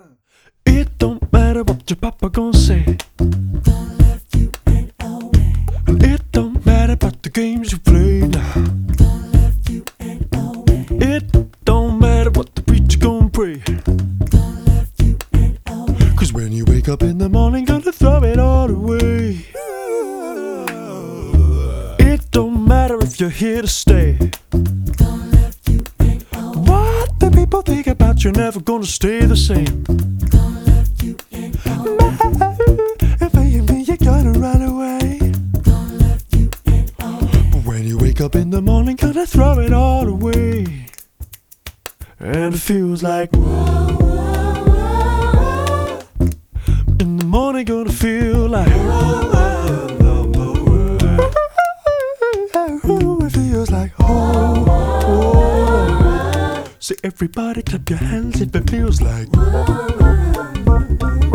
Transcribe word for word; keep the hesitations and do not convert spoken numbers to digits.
It don't matter what your papa gon' say. Gonna left you in a way. It don't matter about the games you play now. Gonna left you in a way. It don't matter what the preacher gon' pray. Gonna left you in a way. Cause when you wake up in the morning, gonna throw it all away. It don't matter if you're here to stay. Gonna left you in a way. What the people think about you, never gonna stay the same. Gonna left you in a way. If you me, you're gonna run away. Gonna left you in a way. But when you wake up in the morning, gonna throw it all away. And it feels like Whoa, whoa, whoa, whoa. in the morning, gonna feel like it feels like oh, oh. So everybody clap your hands if it feels like